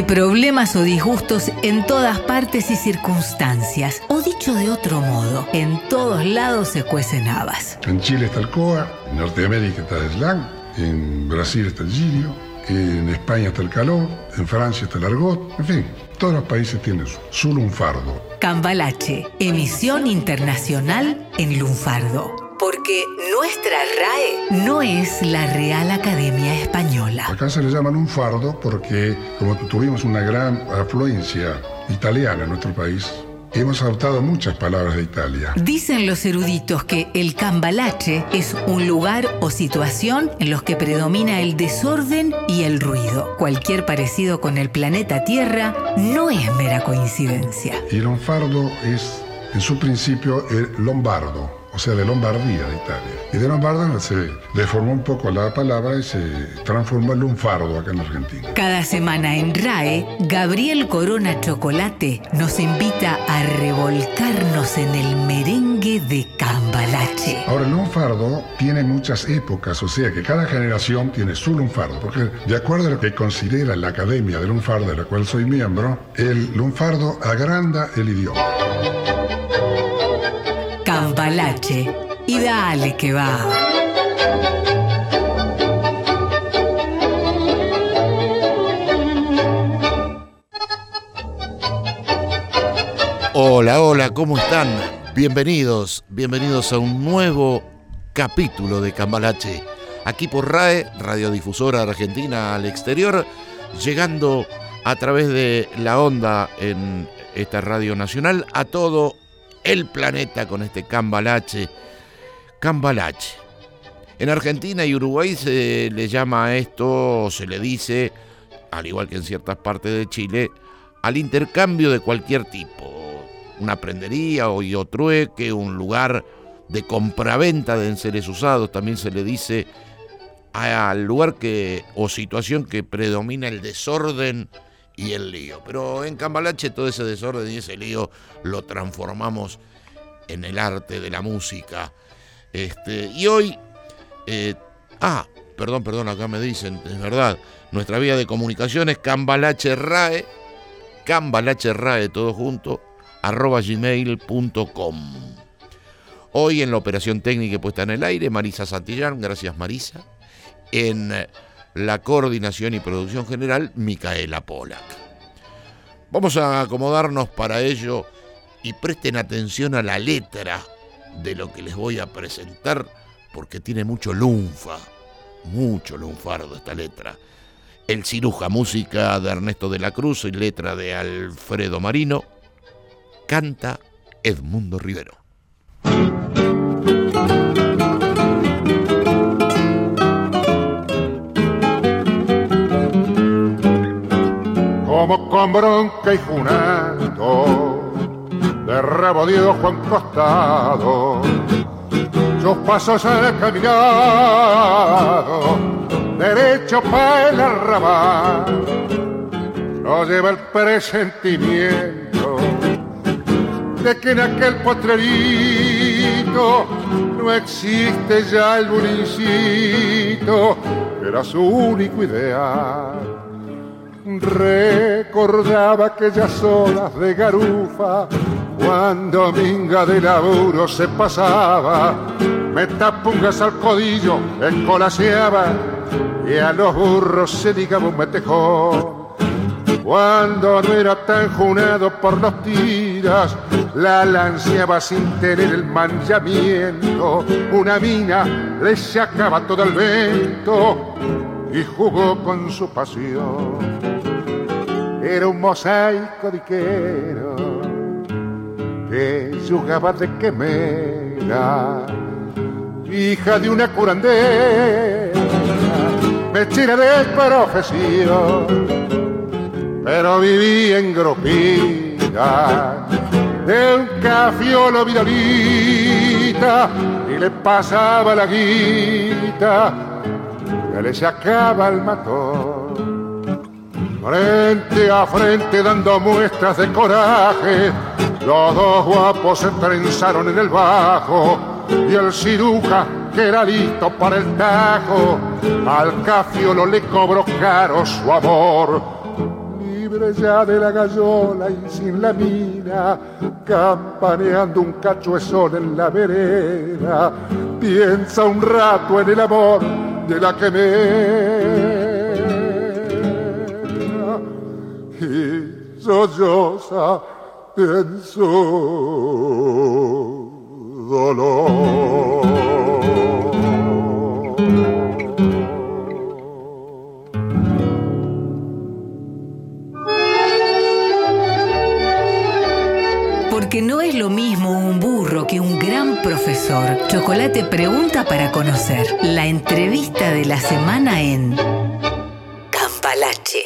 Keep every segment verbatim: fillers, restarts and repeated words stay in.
problemas o disgustos en todas partes y circunstancias. O dicho de otro modo, en todos lados se cuecen habas. En Chile está el coa, en Norteamérica está el slang, en Brasil está el girio, en España está el caló, en Francia está el argot, en fin, todos los países tienen su, su lunfardo. Cambalache, emisión internacional en lunfardo. Porque nuestra R A E no es la Real Academia Española. Acá se le llama lunfardo porque, como tuvimos una gran afluencia italiana en nuestro país, hemos adoptado muchas palabras de Italia. Dicen los eruditos que el cambalache es un lugar o situación en los que predomina el desorden y el ruido. Cualquier parecido con el planeta Tierra no es mera coincidencia. Y lunfardo es, en su principio, el lombardo, o sea, de Lombardía, de Italia. Y de Lombardo se deformó un poco la palabra y se transformó en lunfardo acá en Argentina. Cada semana en R A E, Gabriel Corona Chocolate nos invita a revolcarnos en el merengue de Cambalache. Ahora, el lunfardo tiene muchas épocas, o sea que cada generación tiene su lunfardo, porque de acuerdo a lo que considera la Academia de Lunfardo, de la cual soy miembro, el lunfardo agranda el idioma. Cambalache, y dale que va. Hola, hola, ¿cómo están? Bienvenidos, bienvenidos a un nuevo capítulo de Cambalache. Aquí por R A E, Radiodifusora Argentina al Exterior, llegando a través de la onda en esta radio nacional a todo el planeta con este Cambalache. Cambalache. En Argentina y Uruguay se le llama a esto, se le dice, al igual que en ciertas partes de Chile, al intercambio de cualquier tipo. Una prendería o yo trueque, un lugar de compraventa de enseres usados. También se le dice al lugar que o situación que predomina el desorden y el lío. Pero en Cambalache todo ese desorden y ese lío lo transformamos en el arte de la música. Este, y hoy, eh, ah, perdón, perdón, acá me dicen, es verdad, nuestra vía de comunicación es Cambalache Rae, Cambalache Rae, todo junto, arroba gmail punto com. Hoy en la operación técnica puesta en el aire, Marisa Santillán, gracias Marisa. En la coordinación y producción general, Micaela Polak. Vamos a acomodarnos para ello y presten atención a la letra de lo que les voy a presentar, porque tiene mucho lunfa, mucho lunfardo esta letra. El Ciruja, música de Ernesto de la Cruz y letra de Alfredo Marino, canta Edmundo Rivero. Como con bronca y junando, de rabo de ojo en costado, sus pasos han caminado, derecho para el arrabal. Lo lleva el presentimiento de que en aquel potrerito no existe ya el bulincito, que era su único ideal. Recordaba aquellas horas de garufa, cuando minga de laburo se pasaba, metapungas al codillo, escolaseaba y a los burros se ligaba un metejón. Cuando no era tan junado por los tiras, la lanceaba sin tener el manchamiento. Una mina le sacaba todo el vento y jugó con su pasión. Era un mosaico diquero que jugaba de quemera, hija de una curandera, mechera de profesión, pero vivía en grupita de un cafiolo vidalita y le pasaba la guita que le sacaba el matón. Frente a frente dando muestras de coraje, los dos guapos se trenzaron en el bajo y el ciruja, que era listo para el tajo, al cafiolo le cobró caro su amor. Y libre ya de la gallola y sin la mina, campaneando un cacho de sol en la vereda, piensa un rato en el amor de la que me y solloza en su dolor. Porque no es lo mismo un burro que un gran profesor. Chocolate pregunta para conocer. La entrevista de la semana en Cambalache.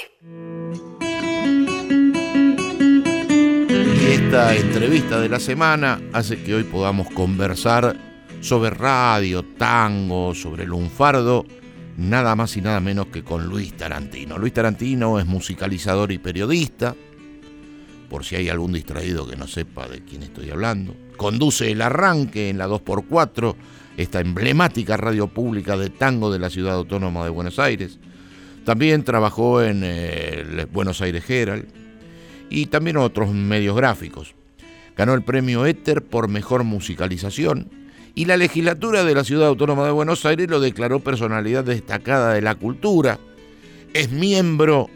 Y esta entrevista de la semana hace que hoy podamos conversar sobre radio, tango, sobre el lunfardo, nada más y nada menos que con Luis Tarantino. Luis Tarantino es musicalizador y periodista, por si hay algún distraído que no sepa de quién estoy hablando. Conduce El Arranque en la dos por cuatro, esta emblemática radio pública de tango de la Ciudad Autónoma de Buenos Aires. También trabajó en el Buenos Aires Herald y también otros medios gráficos. Ganó el premio Éter por mejor musicalización y la legislatura de la Ciudad Autónoma de Buenos Aires lo declaró personalidad destacada de la cultura. Es miembro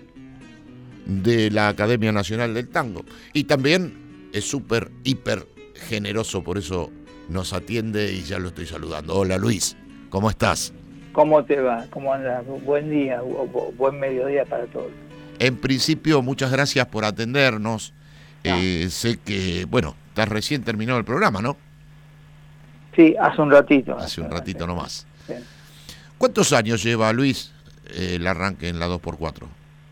de la Academia Nacional del Tango y también es súper, hiper generoso, por eso nos atiende y ya lo estoy saludando. Hola Luis, ¿cómo estás? ¿Cómo te va? ¿Cómo andas? Buen día, buen mediodía para todos. En principio, muchas gracias por atendernos. No. Eh, sé que, bueno, estás recién terminado el programa, ¿no? Sí, hace un ratito. Hace un ratito nomás. Sí. ¿Cuántos años lleva, Luis, eh, el arranque en la dos por cuatro?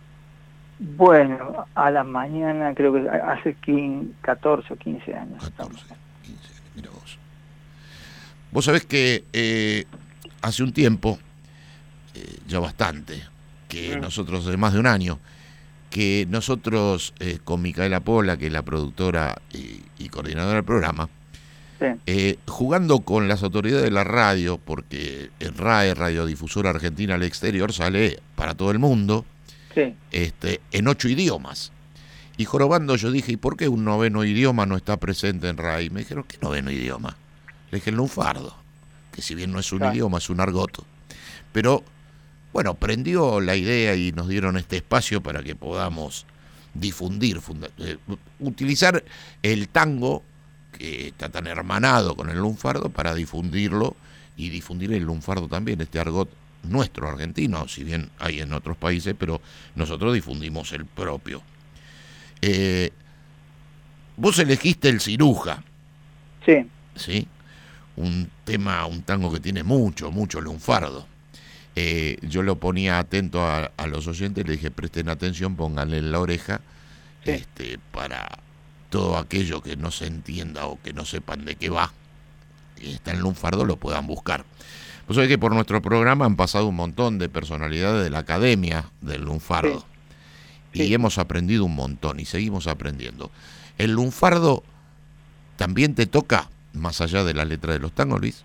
Bueno, a la mañana creo que hace catorce o quince años. catorce, quince años, mira vos. Vos sabés que eh, hace un tiempo, eh, ya bastante, que mm. nosotros, de más de un año, que nosotros eh, con Micaela Pola, que es la productora y, y coordinadora del programa, sí. eh, jugando con las autoridades de la radio, porque el R A E, Radiodifusora Argentina al Exterior, sale para todo el mundo, sí. este, en ocho idiomas. Y jorobando yo dije, ¿y por qué un noveno idioma no está presente en R A E? Y me dijeron, ¿qué noveno idioma? Le dije el lunfardo, que si bien no es un claro. idioma, es un argoto. Pero, bueno, prendió la idea y nos dieron este espacio para que podamos difundir, funda- eh, utilizar el tango, que está tan hermanado con el lunfardo, para difundirlo y difundir el lunfardo también, este argot nuestro argentino, si bien hay en otros países, pero nosotros difundimos el propio. Eh, vos elegiste el Ciruja. Sí. ¿Sí? Un tema, un tango que tiene mucho, mucho lunfardo. Eh, yo lo ponía atento a, a los oyentes, le dije, presten atención, pónganle en la oreja, sí. este, para todo aquello que no se entienda o que no sepan de qué va, y está en lunfardo, lo puedan buscar. Vos sabés que por nuestro programa han pasado un montón de personalidades de la Academia del Lunfardo, sí. y sí. hemos aprendido un montón y seguimos aprendiendo. ¿El lunfardo también te toca más allá de la letra de los tangos, Luis?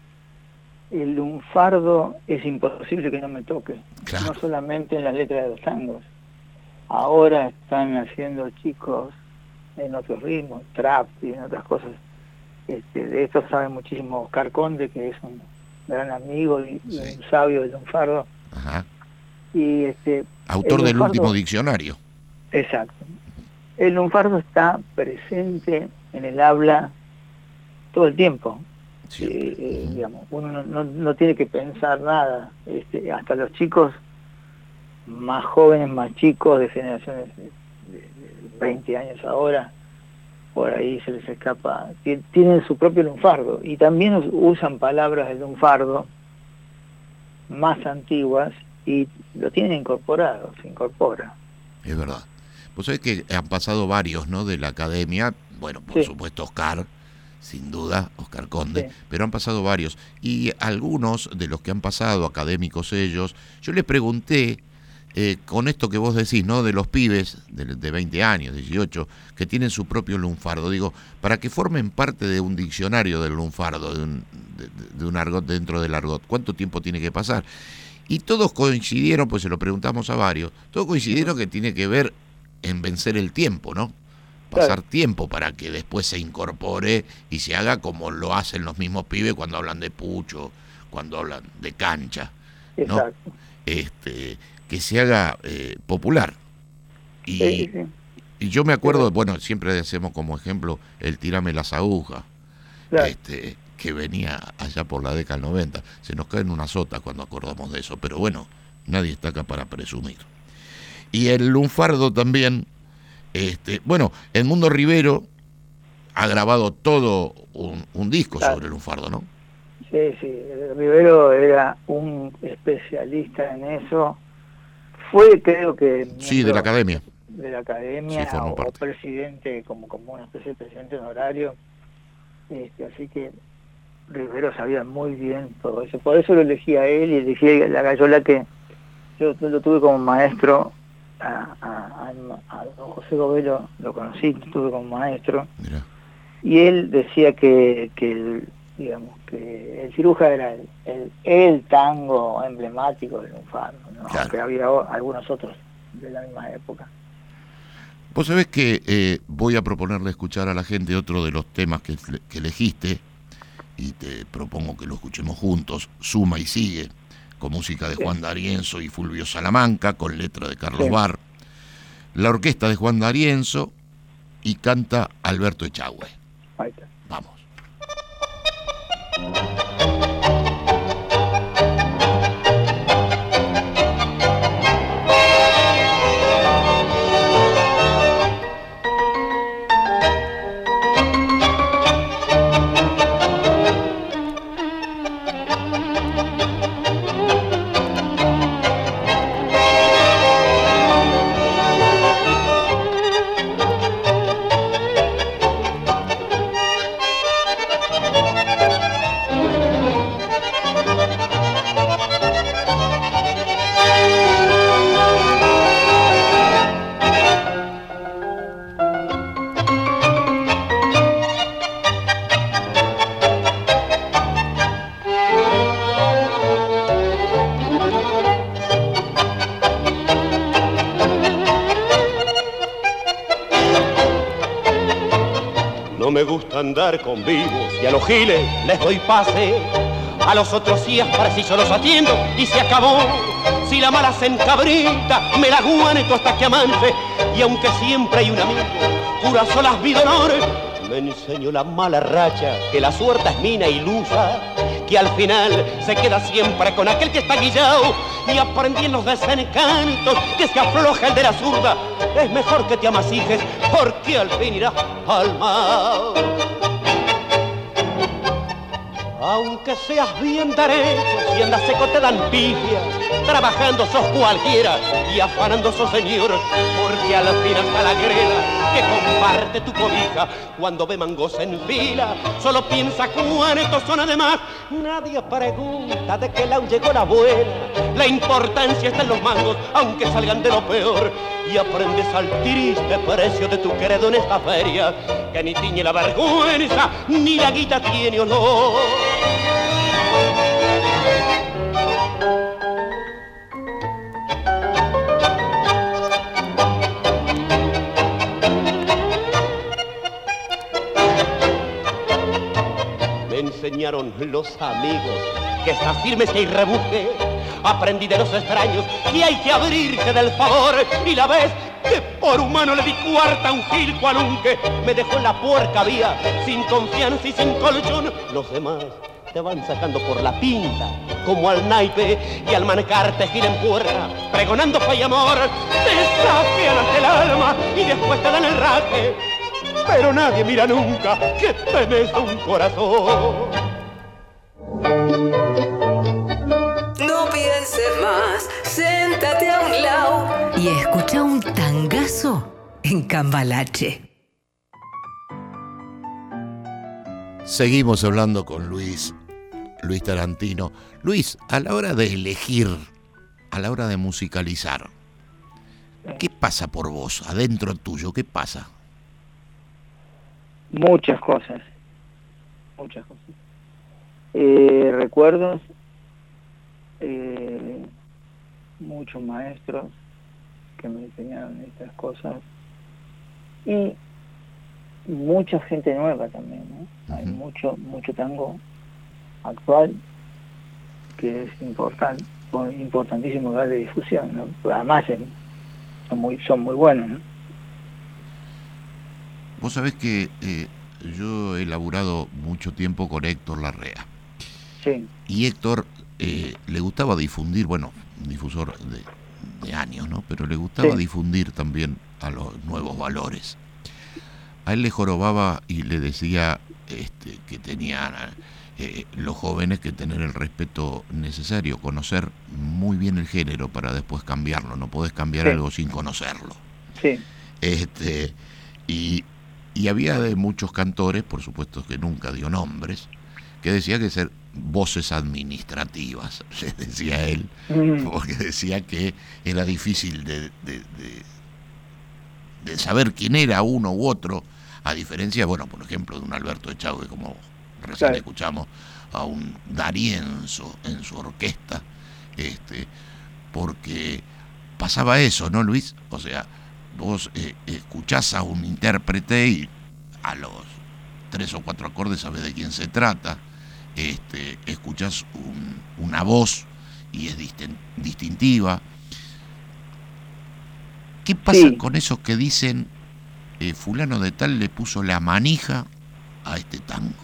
El lunfardo es imposible que no me toque, claro. no solamente en las letras de los tangos. Ahora están haciendo chicos en otros ritmos, trap y en otras cosas. Este, de esto sabe muchísimo Oscar Conde, que es un gran amigo y, sí. y un sabio del lunfardo. Ajá. Y este, autor del lunfardo, último diccionario. Exacto. El lunfardo está presente en el habla todo el tiempo. Eh, eh, digamos, uno no, no, no tiene que pensar nada. Este, hasta los chicos más jóvenes, más chicos, de generaciones de, de, de veinte años ahora, por ahí se les escapa, tienen su propio lunfardo y también usan palabras del lunfardo más antiguas y lo tienen incorporado, se incorpora. Es verdad. Vos sabés que han pasado varios, ¿no?, de la Academia, bueno, por sí. supuesto Oscar, sin duda, Oscar Conde, sí. pero han pasado varios. Y algunos de los que han pasado, académicos ellos, yo les pregunté, eh, con esto que vos decís, ¿no?, de los pibes de, de veinte años, dieciocho, que tienen su propio lunfardo, digo, para que formen parte de un diccionario del lunfardo, de un, de, de un argot dentro del argot, ¿cuánto tiempo tiene que pasar? Y todos coincidieron, pues se lo preguntamos a varios, todos coincidieron que tiene que ver en vencer el tiempo, ¿no? Pasar Claro. tiempo para que después se incorpore y se haga como lo hacen los mismos pibes cuando hablan de pucho, cuando hablan de cancha, ¿no? Exacto. Este, que se haga eh, popular. Y, Sí, sí. y yo me acuerdo, bueno, siempre hacemos como ejemplo el tirame las agujas, Claro. este, que venía allá por la década del noventa. Se nos caen unas sotas cuando acordamos de eso, pero bueno, nadie está acá para presumir. Y el lunfardo también, este, bueno, el Mundo Rivero ha grabado todo un, un disco Claro. sobre el lunfardo, ¿no? Sí, sí, Rivero era un especialista en eso. Fue, creo que, Sí, de la academia. de la academia, Sí, formó o, o parte. presidente, como, como una especie de presidente honorario. Este, así que Rivero sabía muy bien todo eso. Por eso lo elegí a él y elegí a la Gallola, que yo lo tuve como maestro. A, a, a, a don José Govelo lo conocí, lo tuve como maestro. Mirá. Y él decía que, que el, digamos, que el Ciruja era el, el, el tango emblemático del lunfardo, ¿no? Claro. Que había o- algunos otros de la misma época. Vos sabés que eh, voy a proponerle escuchar a la gente otro de los temas que, que elegiste, y te propongo que lo escuchemos juntos, Suma y Sigue, con música de Sí. Juan D'Arienzo y Fulvio Salamanca, con letra de Carlos Sí. Barr, la orquesta de Juan D'Arienzo, y canta Alberto Echagüe. Ahí está. Vamos. No me gusta andar con vivos y a los giles les doy pase. A los otros sí es preciso, los atiendo y se acabó. Si la mala se encabrita, me la guaneto hasta que amante. Y aunque siempre hay un amigo, cura solas mi dolor, me enseñó la mala racha, que la suerte es mina ilusa, que al final se queda siempre con aquel que está guillao. Y aprendí en los desencantos que se afloja el de la zurda. Es mejor que te amasijes, porque al fin irás al mal. Aunque seas bien derecho, si andas seco te dan pifia. Trabajando sos cualquiera y afanando sos señor, porque al fin hasta la grela que comparte tu cobija, cuando ve mangos en fila, solo piensa cuántos son además. Nadie pregunta de qué lado llegó la buena, la importancia está en los mangos, aunque salgan de lo peor. Y aprendes al triste precio de tu credo en esta feria, que ni tiñe la vergüenza, ni la guita tiene olor. Me enseñaron los amigos que estás firme si hay rebuje. Aprendí de los extraños que hay que abrirse del favor. Y la vez que por humano le di cuarta a un gil cualunque, me dejó en la puerca vía, sin confianza y sin colchón. Los demás te van sacando por la pinta, como al naipe, y al manejarte gira en puerta, pregonando fe y amor. Te saquean hasta el alma y después te dan el raje, pero nadie mira nunca que tenés un corazón. No pienses más, siéntate a un lado y escucha un tangazo en Cambalache. Seguimos hablando con Luis, Luis Tarantino. Luis, a la hora de elegir, a la hora de musicalizar, ¿qué pasa por vos, adentro tuyo? ¿Qué pasa? Muchas cosas, muchas cosas. Eh, recuerdos, eh, muchos maestros que me enseñaron estas cosas. Y mucha gente nueva también, ¿no? Uh-huh. Hay mucho, mucho tango actual que es importante, importantísimo darle difusión, ¿no? Pero además son muy, son muy buenos, ¿no? Vos sabés que eh, yo he laburado mucho tiempo con Héctor Larrea. Sí. Y Héctor eh, le gustaba difundir, bueno, difusor de, de años, ¿no? Pero le gustaba sí. difundir también a los nuevos valores. A él le jorobaba y le decía este, que tenían eh, los jóvenes que tener el respeto necesario, conocer muy bien el género para después cambiarlo. No podés cambiar sí. algo sin conocerlo. Sí. Este, y, y había de muchos cantores, por supuesto que nunca dio nombres, que decía que ser voces administrativas, decía él, mm. porque decía que era difícil de, de, de, de saber quién era uno u otro, a diferencia, bueno, por ejemplo, de un Alberto Echagüe, como recién claro. escuchamos, a un D'Arienzo en su orquesta, este, porque pasaba eso, ¿no, Luis? O sea, vos eh, escuchás a un intérprete y a los tres o cuatro acordes sabés de quién se trata. Este, escuchás un, una voz y es distin, distintiva. ¿Qué pasa sí. con esos que dicen eh, fulano de tal le puso la manija a este tango?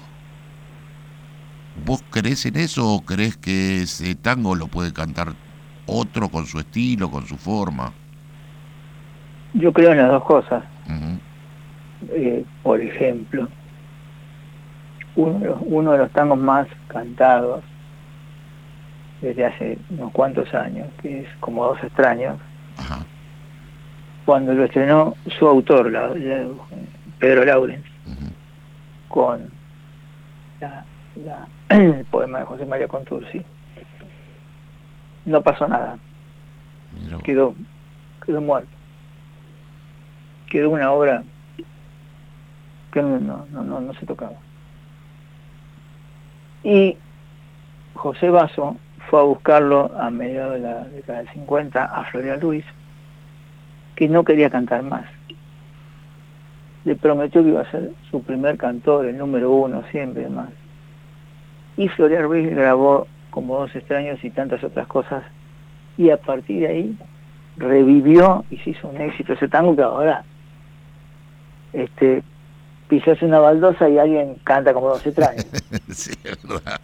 ¿Vos creés en eso o creés que ese tango lo puede cantar otro con su estilo, con su forma? Yo creo en las dos cosas. Uh-huh. Eh, por ejemplo, Uno de, los, uno de los tangos más cantados desde hace unos cuantos años, que es Como dos extraños, Ajá. cuando lo estrenó su autor, la, la, Pedro Laurens, uh-huh. con la, la, el poema de José María Contursi, no pasó nada. No. Quedó, quedó muerto. Quedó una obra que no, no, no, no se tocaba. Y José Basso fue a buscarlo a mediados de la década del cincuenta a Florian Ruiz, que no quería cantar más. Le prometió que iba a ser su primer cantor, el número uno siempre más. Y Florian Ruiz grabó Como dos extraños y tantas otras cosas, y a partir de ahí revivió y se hizo un éxito ese tango que ahora este pisas una baldosa y alguien canta Como dos extraños. Sí, es verdad.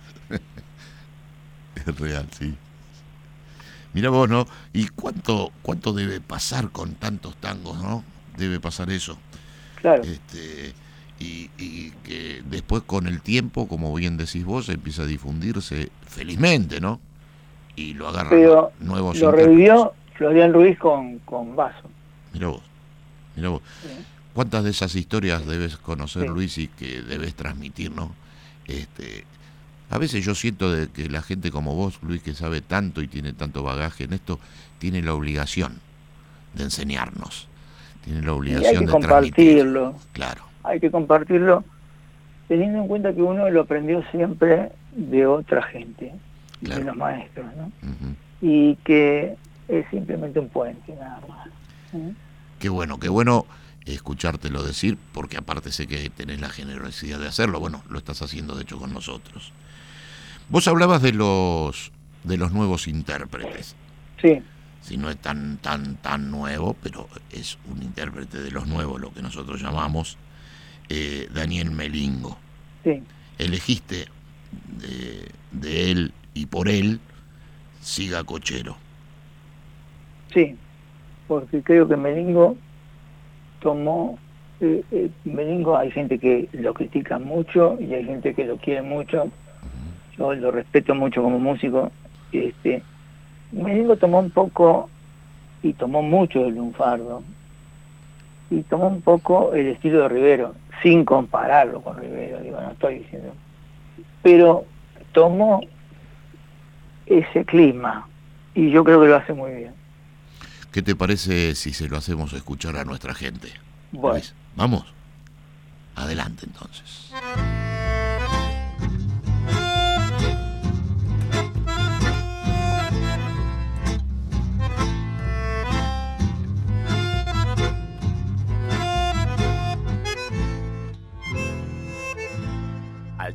Es real, sí. Mira vos, ¿no? ¿Y cuánto cuánto debe pasar con tantos tangos, no? Debe pasar eso. Claro. Este, y, y que después con el tiempo, como bien decís vos, empieza a difundirse felizmente, ¿no? Y lo agarran Pero nuevos lo revivió Florian Ruiz con, con Basso. Mira vos, mira vos. Sí. ¿Cuántas de esas historias debes conocer, sí. Luis, y que debes transmitir, no? Este, a veces yo siento de que la gente como vos, Luis, que sabe tanto y tiene tanto bagaje en esto, tiene la obligación de enseñarnos, tiene la obligación de transmitir. Hay que compartirlo. Claro. Hay que compartirlo teniendo en cuenta que uno lo aprendió siempre de otra gente, claro. de los maestros, ¿no? Uh-huh. Y que es simplemente un puente, nada más. ¿Mm? Qué bueno, qué bueno escuchártelo decir, porque aparte sé que tenés la generosidad de hacerlo. Bueno, lo estás haciendo de hecho con nosotros. Vos hablabas de los de los nuevos intérpretes. Sí. Si no es tan tan tan nuevo, pero es un intérprete de los nuevos, lo que nosotros llamamos eh, Daniel Melingo. Sí. Elegiste de, de él y por él Siga Cochero. Sí, porque creo que Melingo tomó eh, eh, Melingo, hay gente que lo critica mucho y hay gente que lo quiere mucho. Yo lo respeto mucho como músico. Este Melingo tomó un poco y tomó mucho del lunfardo y tomó un poco el estilo de Rivero, sin compararlo con Rivero, digo, no estoy diciendo, pero tomó ese clima y yo creo que lo hace muy bien. ¿Qué te parece si se lo hacemos escuchar a nuestra gente? Bueno. Luis, vamos. Adelante entonces.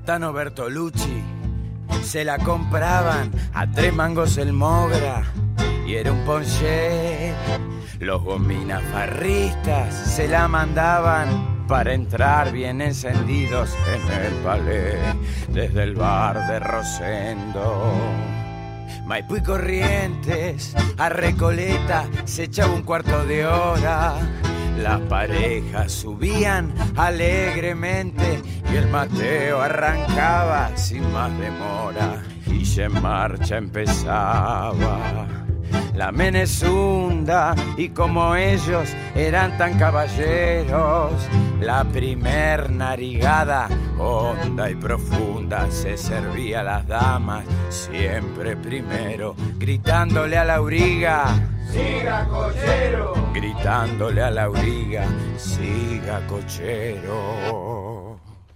Altano Bertolucci se la compraban a tres mangos el Mogra y era un ponché. Los gominas farristas se la mandaban para entrar bien encendidos en el palé desde el bar de Rosendo. Maipú y Corrientes a Recoleta se echaba un cuarto de hora. Las parejas subían alegremente y el Mateo arrancaba sin más demora y ya en marcha empezaba la Menezunda. Y como ellos eran tan caballeros, la primer narigada honda y profunda se servía a las damas siempre primero, gritándole a la auriga: ¡siga cochero! Gritándole a la auriga: ¡siga cochero!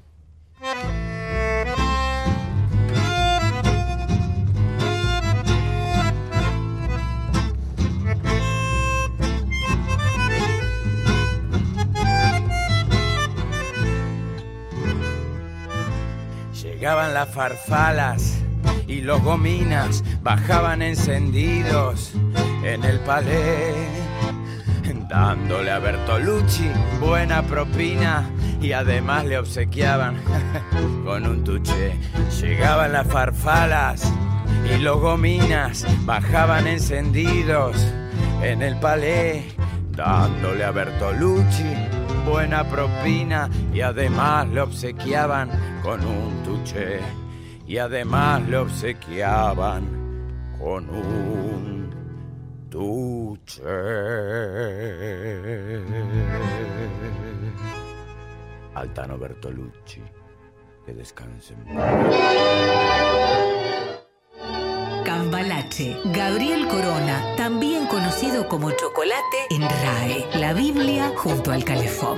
Llegaban las farfalas y los gominas bajaban encendidos en el palé, dándole a Bertolucci buena propina y además le obsequiaban con un tuché. Llegaban las farfalas y los gominas bajaban encendidos en el palé, dándole a Bertolucci buena propina y además le obsequiaban con un tuché. Y además le obsequiaban con un tuché. Altano Bertolucci, que descansen. Cambalache, Gabriel Corona, también conocido como Chocolate en RAE, la Biblia junto al calefón.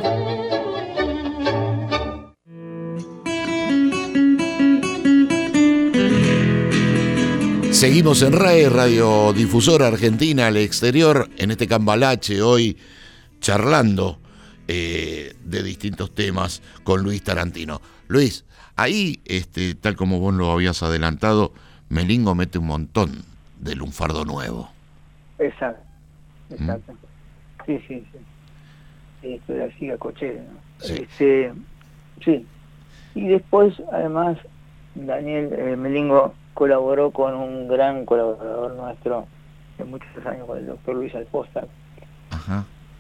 Seguimos en RAE, Radiodifusora Argentina al Exterior, en este Cambalache, hoy charlando eh, de distintos temas con Luis Tarantino. Luis, ahí, este, tal como vos lo habías adelantado, Melingo mete un montón de lunfardo nuevo. Exacto, exacto. ¿Mm? Sí, sí, sí. Esto de la siga cochera, ¿no? Sí. Este, sí. Y después, además, Daniel eh, Melingo colaboró con un gran colaborador nuestro de muchos años, con el doctor Luis Alposta. Ajá.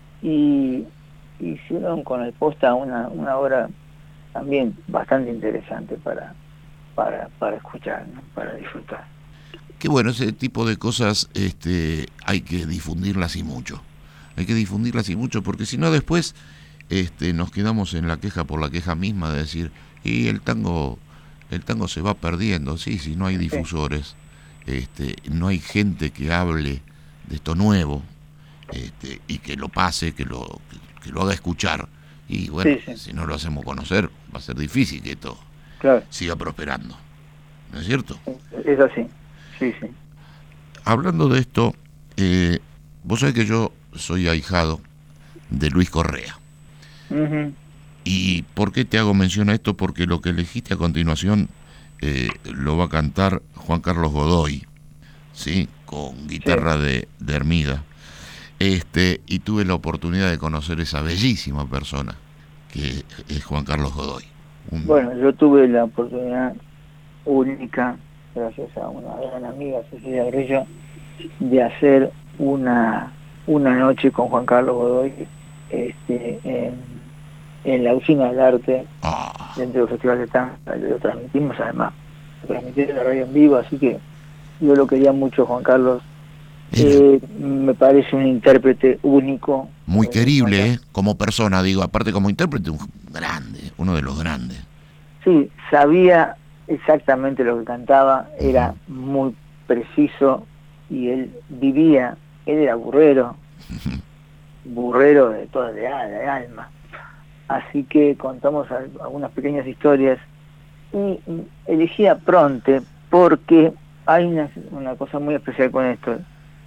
Y hicieron con Alposta una, una obra también bastante interesante para, para, para escuchar, ¿no? Para disfrutar. Qué bueno, ese tipo de cosas este, hay que difundirlas y mucho. Hay que difundirlas y mucho, porque si no después este, nos quedamos en la queja por la queja misma de decir, y el tango... El tango se va perdiendo, sí, si no hay difusores, este, no hay gente que hable de esto nuevo, este, y que lo pase, que lo, que, que lo haga escuchar. Y bueno, sí, sí. Si no lo hacemos conocer, va a ser difícil que esto claro. siga prosperando. ¿No es cierto? Es así, sí, sí. Hablando de esto, eh, vos sabés que yo soy ahijado de Luis Correa. Uh-huh. ¿Y por qué te hago mención a esto? Porque lo que elegiste a continuación eh, lo va a cantar Juan Carlos Godoy, ¿sí? Con guitarra sí. de, de Hermida. Este, y tuve la oportunidad de conocer esa bellísima persona que es Juan Carlos Godoy. Un... Bueno, yo tuve la oportunidad única, gracias a una gran amiga, Cecilia Grillo, de hacer una, una noche con Juan Carlos Godoy este, en en la Usina del Arte, ah. dentro del Festival de Tango. Lo transmitimos, además, lo transmití en la radio en vivo, así que yo lo quería mucho, Juan Carlos. Eh, me parece un intérprete único. Muy querible, ¿eh? Como persona, digo, aparte como intérprete, un grande, uno de los grandes. Sí, sabía exactamente lo que cantaba, era uh-huh. muy preciso, y él vivía, él era burrero, uh-huh. burrero de toda de, de alma. Así que contamos algunas pequeñas historias y elegí a Pronte porque hay una, una cosa muy especial con esto.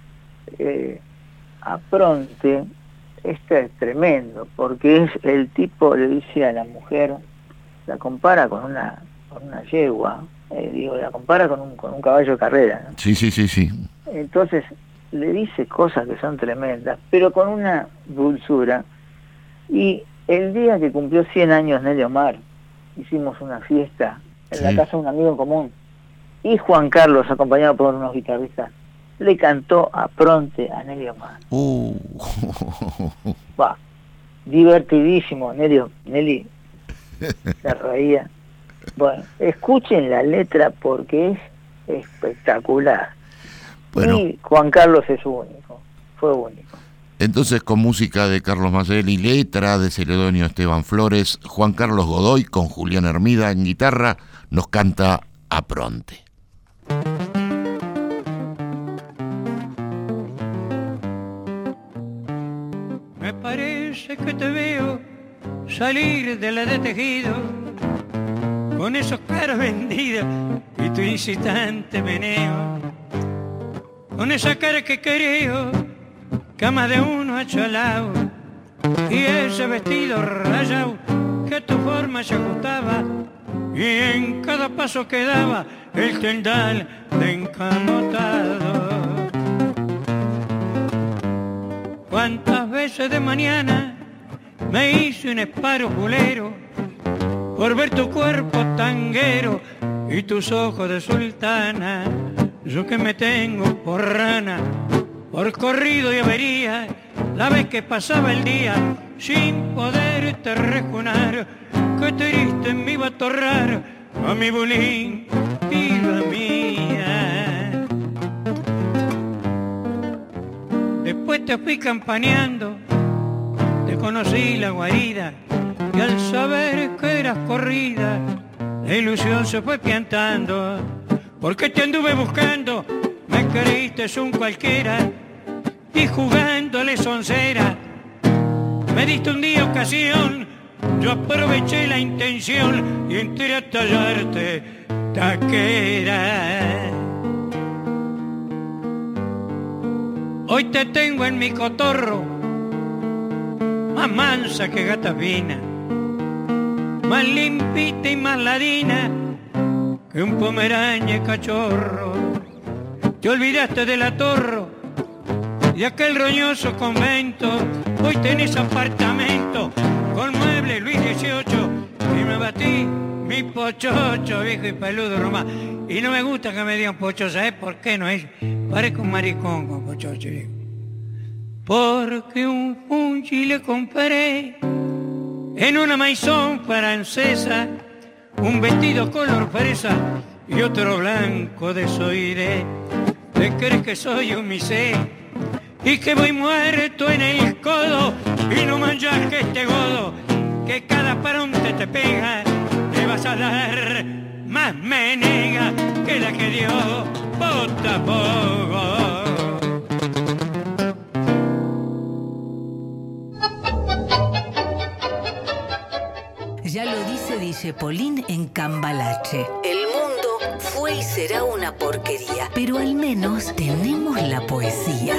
Eh, a Pronte, esto es tremendo, porque es el tipo, le dice a la mujer, la compara con una con una yegua, eh, digo, la compara con un, con un caballo de carrera, ¿no? Sí, sí, sí, sí. Entonces le dice cosas que son tremendas, pero con una dulzura. Y el día que cumplió cien años Nelly Omar, hicimos una fiesta en sí. la casa de un amigo en común, y Juan Carlos, acompañado por unos guitarristas, le cantó a Pronte a Nelly Omar. Uh. Va, divertidísimo, Nelly, Nelly se reía. Bueno, escuchen la letra porque es espectacular. Bueno, y Juan Carlos es único, fue único. Entonces, con música de Carlos Mazzelli, letra de Celedonio Esteban Flores, Juan Carlos Godoy con Julián Hermida en guitarra nos canta Apronte. Me parece que te veo salir de la de tejido con esos caras vendidas y tu incitante meneo, con esa cara que creo cama de uno achalao y ese vestido rayado que a tu forma se ajustaba y en cada paso que daba el tendal de encamotado. Cuántas veces de mañana me hice un esparo culero por ver tu cuerpo tanguero y tus ojos de sultana. Yo que me tengo por rana, por corrido y avería, la vez que pasaba el día sin poderte rejunar, que triste me iba a torrar a mi bulín y la mía. Después te fui campaneando, te conocí la guarida, y al saber que eras corrida, la ilusión se fue piantando, porque te anduve buscando, me creíste un cualquiera, y jugándole soncera, me diste un día ocasión, yo aproveché la intención, y entré a tallarte taquera. Hoy te tengo en mi cotorro, más mansa que gata fina, más limpita y más ladina que un pomerañe cachorro. Te olvidaste del atorro de aquel roñoso convento, hoy tenés apartamento con mueble Luis dieciocho y me batí mi pochocho viejo y peludo nomás. Y no me gusta que me digan pocho, ¿sabes por qué no es? Parezco un maricón con pochocho viejo. Porque un fungi le compré en una maison francesa, un vestido color fresa y otro blanco de soiré. ¿Te crees que soy un misé y que voy muerto en el codo y no manchas que este godo que cada paronte te pega, te vas a dar más menega que la que dio Botafogo? Ya lo dice Dijepolín en Cambalache. El mundo fue y será una porquería, pero al menos tenemos la poesía.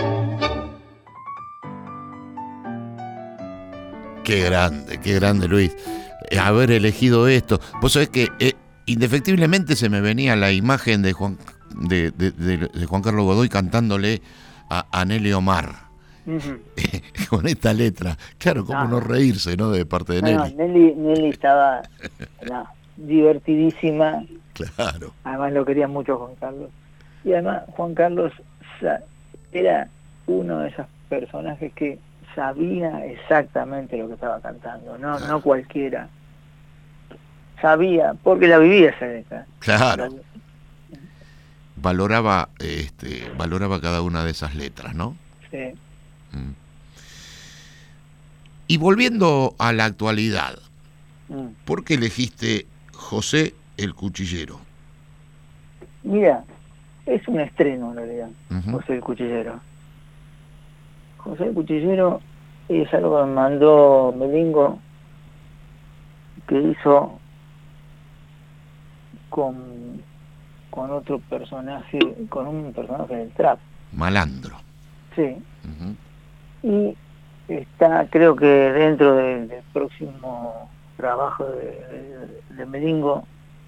Qué grande, qué grande, Luis. Haber elegido esto. Vos sabés que eh, indefectiblemente se me venía la imagen de Juan, de, de, de, de Juan Carlos Godoy cantándole a, a Nelly Omar. Uh-huh. Con esta letra, claro, cómo no, no reírse, ¿no? De parte de no, Nelly. No, Nelly. Nelly estaba no, divertidísima. Claro. Además lo quería mucho Juan Carlos. Y además Juan Carlos era uno de esos personajes que sabía exactamente lo que estaba cantando, no, no cualquiera. Sabía, porque la vivía esa letra. Claro. Valoraba, este, valoraba cada una de esas letras, ¿no? Sí. Mm. Y volviendo a la actualidad, mm. ¿por qué elegiste José el Cuchillero? Mira, es un estreno en realidad, uh-huh. José el Cuchillero. José el Cuchillero es algo que me mandó Melingo, que hizo con, con otro personaje, con un personaje del trap. Malandro. Sí. Uh-huh. Y está, creo que dentro de, del próximo trabajo de, de, de Melingo,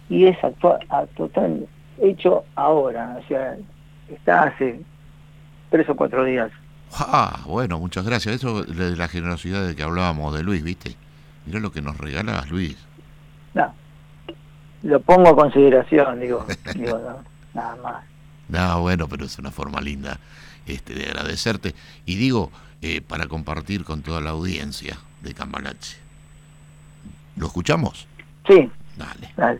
y es actual, a total hecho ahora, o sea, está hace tres o cuatro días. Ah, bueno, muchas gracias. Eso de la generosidad de que hablábamos de Luis, ¿viste? Mirá lo que nos regalas, Luis. No, lo pongo a consideración, digo, digo no, nada más. No, bueno, pero es una forma linda este, de agradecerte. Y digo, eh, para compartir con toda la audiencia de Cambalache. ¿Lo escuchamos? Sí. Dale. Dale.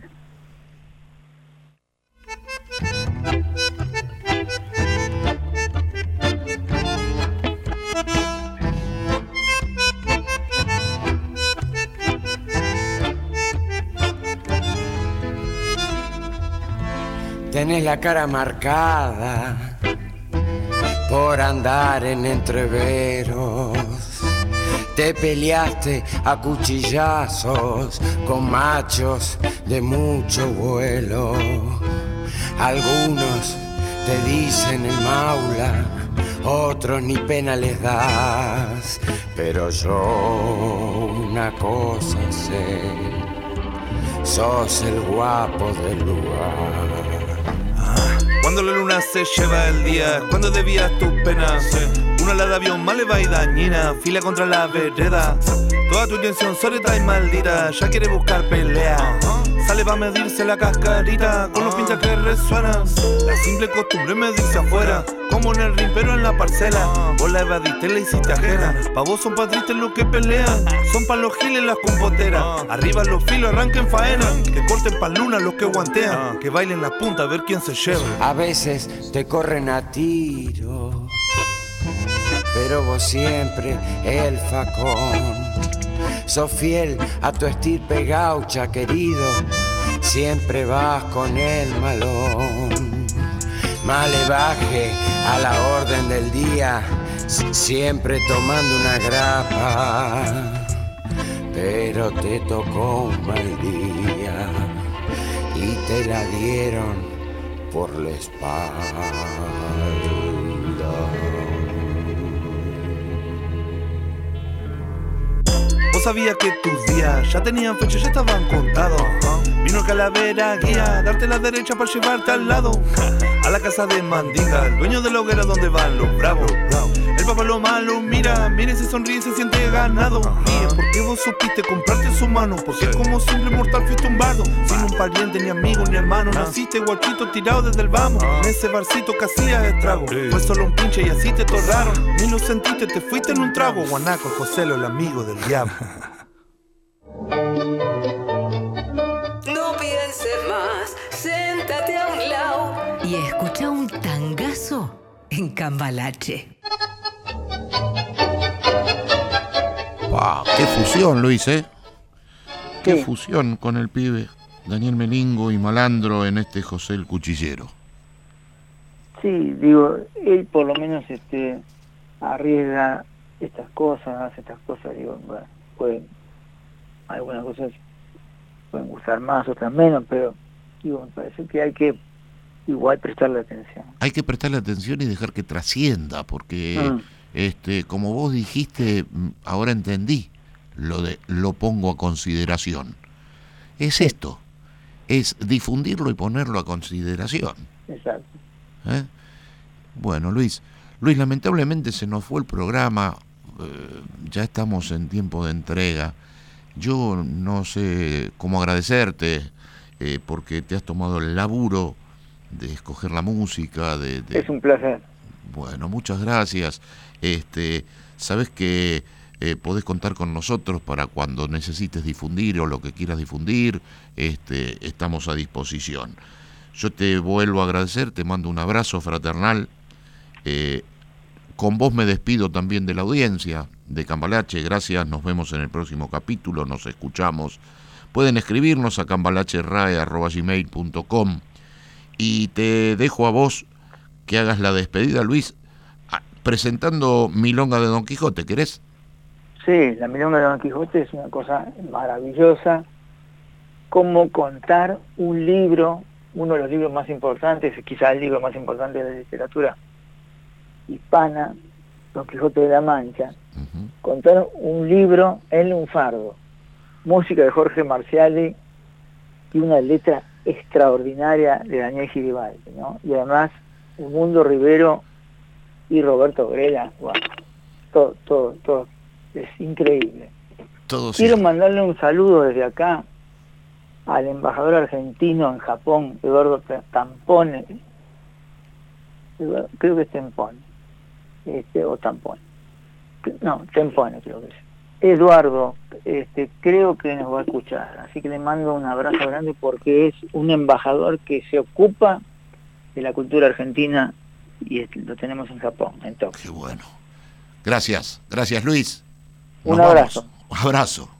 Tenés la cara marcada por andar en entreveros. Te peleaste a cuchillazos con machos de mucho vuelo. Algunos te dicen el maula, otros ni pena les das. Pero yo una cosa sé, sos el guapo del lugar. Cuando la luna se lleva el día, cuando desvías tus penas, una ala de avión maleva y dañina, fila contra la vereda. Toda tu intención solita y maldita, ya quiere buscar pelea. Sale pa' medirse la cascarita, con los pinchas que resuenan. La simple costumbre es medirse afuera, como en el ring pero en la parcela. Vos la evadiste, la hiciste ajena. Pa' vos son pa' tristes los que pelean, son pa' los giles las compoteras. Arriba los filos, arranquen faena, que corten pa' luna los que guantean, que bailen las puntas a ver quién se lleva. A veces te corren a tiro, pero vos siempre el facón. Sos fiel a tu estirpe gaucha, querido, siempre vas con el malón. Malevaje a la orden del día, siempre tomando una grapa. Pero te tocó un mal día y te la dieron por la espalda. Vos sabías que tus días ya tenían fecha, ya estaban contados. Vino Calavera guía, darte la derecha para llevarte al lado. A la casa de Mandinga, el dueño de la hoguera donde van los bravos. El papá lo malo mira, mira y se sonríe y se siente ganado. Ríe porque vos supiste comprarte su mano, porque como simple mortal fuiste un bardo. Sin un pariente, ni amigo, ni hermano, naciste guachito tirado desde el vamos. En ese barcito que hacías estrago, fue solo un pinche y así te torraron. Ni lo sentiste, te fuiste en un trago. Guanaco, Joselo, el amigo del diablo. No pienses más, siéntate a un lado y escucha un tangazo en Cambalache. Wow, qué fusión, Luis, ¿eh? Qué Sí. fusión con el pibe Daniel Melingo y Malandro en este José el Cuchillero. Sí, digo, él por lo menos este arriesga estas cosas, hace estas cosas, digo, bueno, pueden, algunas cosas pueden gustar más, otras menos, pero digo, me parece que hay que igual prestarle atención. Hay que prestarle atención y dejar que trascienda, porque Mm. este, como vos dijiste, ahora entendí lo de lo pongo a consideración. Es esto, es difundirlo y ponerlo a consideración. Exacto. ¿Eh? Bueno, Luis, Luis, lamentablemente se nos fue el programa, eh, ya estamos en tiempo de entrega. Yo no sé cómo agradecerte, eh, porque te has tomado el laburo de escoger la música, de, de... Es un placer. Bueno, muchas gracias. Este, sabes que eh, podés contar con nosotros para cuando necesites difundir o lo que quieras difundir, este, estamos a disposición. Yo te vuelvo a agradecer, te mando un abrazo fraternal. Eh, con vos me despido también de la audiencia de Cambalache. Gracias, nos vemos en el próximo capítulo, nos escuchamos. Pueden escribirnos a cambalacherrae arroba gmail punto com y te dejo a vos que hagas la despedida, Luis, presentando Milonga de Don Quijote, ¿querés? Sí, la Milonga de Don Quijote es una cosa maravillosa. Cómo contar un libro, uno de los libros más importantes, quizás el libro más importante de la literatura hispana, Don Quijote de la Mancha. Uh-huh. Contar un libro en lunfardo, música de Jorge Marciali y una letra extraordinaria de Daniel Giribaldi, ¿no? Y además el Mundo Rivero y Roberto Grela, bueno, todo, todo, todo, es increíble. Todo Quiero cierto. mandarle un saludo desde acá al embajador argentino en Japón, Eduardo Tampone, Eduardo, creo que es Tempone, este, o Tampone, no, Tempone creo que es. Eduardo, este, creo que nos va a escuchar, así que le mando un abrazo grande porque es un embajador que se ocupa de la cultura argentina y es, lo tenemos en Japón, en Tokio. Qué bueno. Gracias, gracias Luis. Nos Un abrazo. vamos. Un abrazo.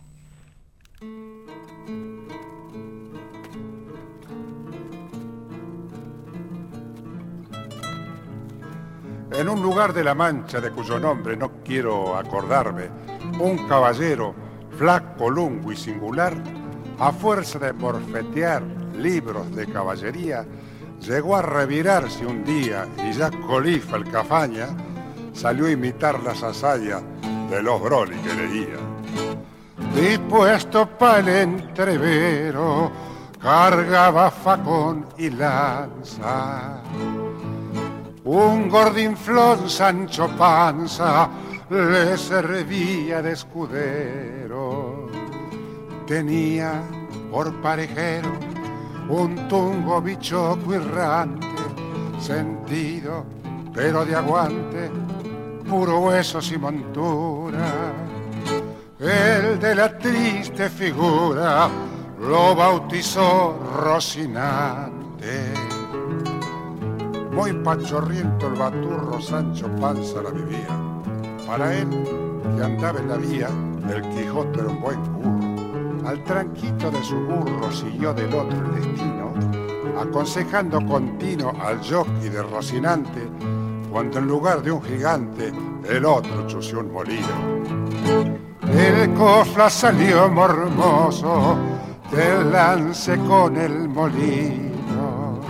En un lugar de la Mancha de cuyo nombre no quiero acordarme, un caballero, flaco, lungo y singular, a fuerza de morfetear libros de caballería, llegó a revirarse un día y ya colifa el cafaña, salió a imitar las hazañas de los Broly que leía. Dispuesto pa'l entrevero, cargaba facón y lanza. Un gordinflón Sancho Panza le servía de escudero. Tenía por parejero un tungo bichoco errante, sentido pero de aguante, puro huesos y montura. El de la triste figura lo bautizó Rocinante. Muy pachorriento el baturro Sancho Panza la vivía. Para él, que andaba en la vía, el Quijote era un buen burro. Al tranquito de su burro siguió del otro el destino, aconsejando continuo al jockey de Rocinante, cuando en lugar de un gigante, el otro chució un molino. El cofla salió mormoso del lance con el molino,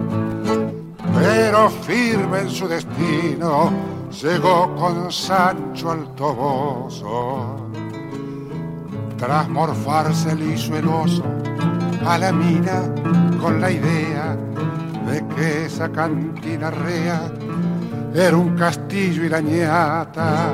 pero firme en su destino llegó con Sancho al Toboso. Tras morfarse le hizo el oso a la mina con la idea de que esa cantina rea era un castillo y la ñata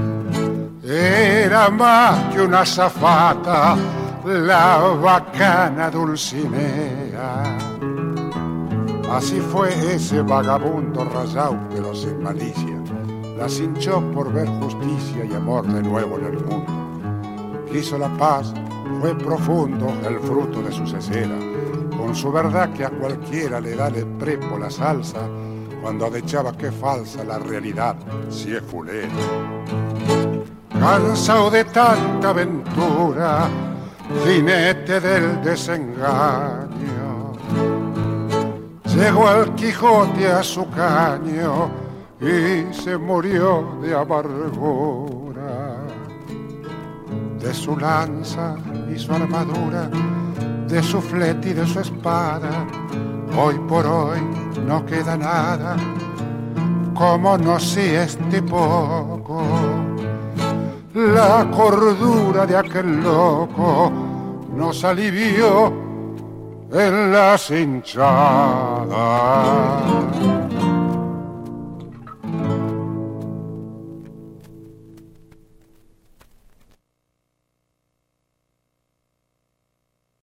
era más que una azafata, la bacana Dulcinea. Así fue ese vagabundo rayado, pero sin malicia, la cinchó por ver justicia y amor de nuevo en el mundo. Quiso la paz, fue profundo el fruto de su cesera, con su verdad que a cualquiera le da de prepo la salsa, cuando adechaba que falsa la realidad si es fulera. Cansado de tanta aventura, jinete del desengaño, llegó al Quijote a su caño y se murió de amargura. De su lanza y su armadura, de su flete y de su espada, hoy por hoy no queda nada, como no si este poco. La cordura de aquel loco nos alivió en las hinchadas.